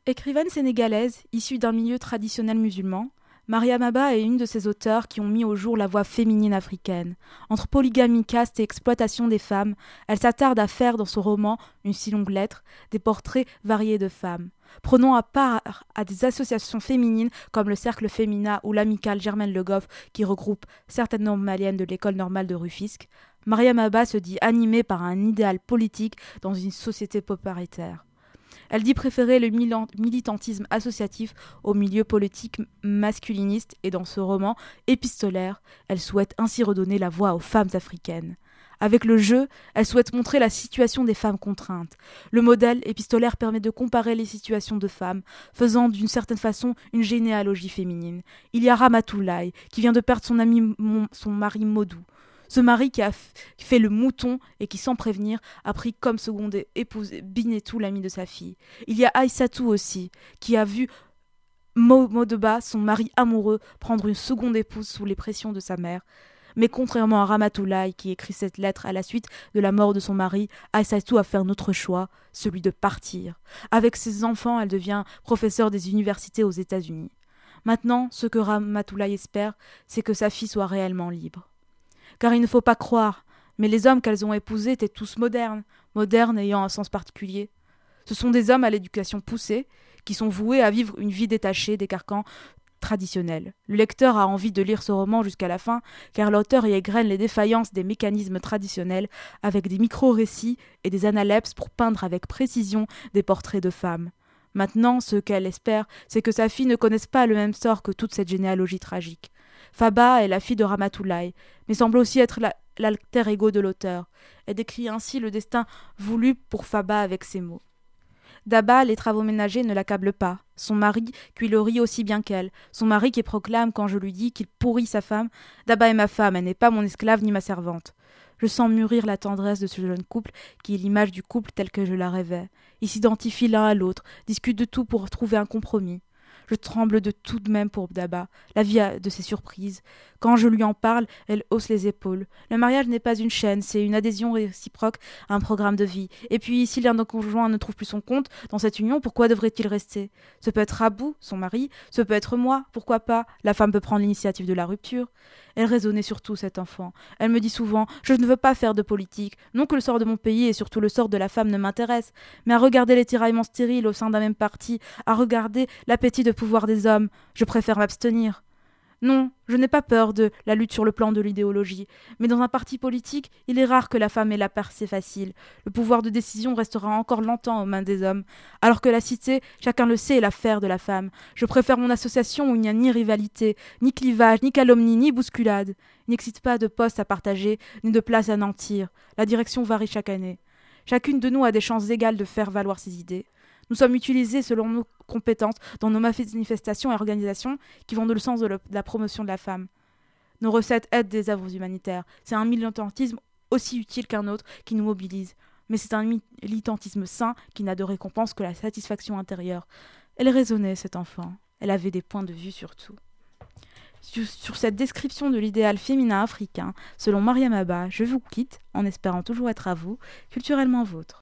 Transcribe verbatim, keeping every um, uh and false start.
Écrivaine sénégalaise, issue d'un milieu traditionnel musulman, Mariam Abba est une de ces auteurs qui ont mis au jour la voix féminine africaine. Entre polygamie caste et exploitation des femmes, elle s'attarde à faire dans son roman Une si longue lettre des portraits variés de femmes. Prenant à part à des associations féminines comme le Cercle Féminin ou l'Amicale Germaine Le Goff qui regroupe certaines normaliennes de l'école normale de Rufisque, Mariam Abba se dit animée par un idéal politique dans une société paritaire. Elle dit préférer le militantisme associatif au milieu politique masculiniste et dans ce roman épistolaire, elle souhaite ainsi redonner la voix aux femmes africaines. Avec le jeu, elle souhaite montrer la situation des femmes contraintes. Le modèle épistolaire permet de comparer les situations de femmes, faisant d'une certaine façon une généalogie féminine. Il y a Ramatoulaye, qui vient de perdre son, ami, son mari Modou. Ce mari qui a f- fait le mouton et qui, sans prévenir, a pris comme seconde épouse Binetou, l'ami de sa fille. Il y a Aïssatou aussi, qui a vu Mo- Modeba, son mari amoureux, prendre une seconde épouse sous les pressions de sa mère. Mais contrairement à Ramatoulaye, qui écrit cette lettre à la suite de la mort de son mari, Aïssatou a fait un autre choix, celui de partir. Avec ses enfants, elle devient professeure des universités aux États-Unis. Maintenant, ce que Ramatoulaye espère, c'est que sa fille soit réellement libre. Car il ne faut pas croire, mais les hommes qu'elles ont épousés étaient tous modernes, modernes ayant un sens particulier. Ce sont des hommes à l'éducation poussée, qui sont voués à vivre une vie détachée des carcans traditionnels. Le lecteur a envie de lire ce roman jusqu'à la fin, car l'auteur y égrène les défaillances des mécanismes traditionnels avec des micro-récits et des analepses pour peindre avec précision des portraits de femmes. Maintenant, ce qu'elle espère, c'est que sa fille ne connaisse pas le même sort que toute cette généalogie tragique. Faba est la fille de Ramatoulaye, mais semble aussi être la, l'alter ego de l'auteur. Elle décrit ainsi le destin voulu pour Faba avec ces mots. Daba, les travaux ménagers ne l'accablent pas. Son mari cuit le riz aussi bien qu'elle. Son mari qui proclame quand je lui dis qu'il pourrit sa femme. Daba est ma femme, elle n'est pas mon esclave ni ma servante. Je sens mûrir la tendresse de ce jeune couple qui est l'image du couple tel que je la rêvais. Ils s'identifient l'un à l'autre, discutent de tout pour trouver un compromis. Je tremble de tout de même pour Daba. La vie a de ses surprises. Quand je lui en parle, elle hausse les épaules. Le mariage n'est pas une chaîne, c'est une adhésion réciproque à un programme de vie. Et puis, si l'un des conjoints ne trouve plus son compte dans cette union, pourquoi devrait-il rester ? Ce peut être Rabou, son mari, ce peut être moi, pourquoi pas ? La femme peut prendre l'initiative de la rupture. Elle raisonnait surtout, cet enfant. Elle me dit souvent « Je ne veux pas faire de politique. Non que le sort de mon pays et surtout le sort de la femme ne m'intéresse, mais à regarder les tiraillements stériles au sein d'un même parti, à regarder l'appétit de pouvoir des hommes, je préfère m'abstenir. » Non, je n'ai pas peur de la lutte sur le plan de l'idéologie, mais dans un parti politique, il est rare que la femme ait la percée facile. Le pouvoir de décision restera encore longtemps aux mains des hommes, alors que la cité, chacun le sait, est l'affaire de la femme. Je préfère mon association où il n'y a ni rivalité, ni clivage, ni calomnie, ni bousculade. Il n'existe pas de poste à partager, ni de place à nantir. La direction varie chaque année. Chacune de nous a des chances égales de faire valoir ses idées. Nous sommes utilisés selon nos compétences dans nos manifestations et organisations qui vont dans le sens de, le, de la promotion de la femme. Nos recettes aident des œuvres humanitaires. C'est un militantisme aussi utile qu'un autre qui nous mobilise. Mais c'est un militantisme sain qui n'a de récompense que la satisfaction intérieure. Elle raisonnait, cet enfant. Elle avait des points de vue sur tout. Sur, sur cette description de l'idéal féminin africain, selon Mariam Abba, je vous quitte, en espérant toujours être à vous, culturellement vôtre.